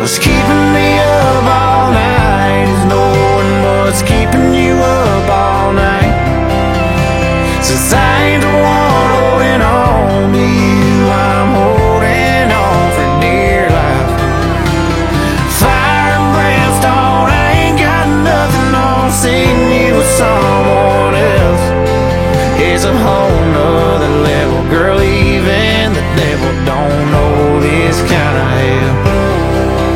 What's keeping me up all night is knowing what's keeping you up all night. Since I ain't the one holding on to you, I'm holding on for dear life. Fire and brimstone, I ain't got nothing on seeing you with someone else. It's a whole nother level, girl, even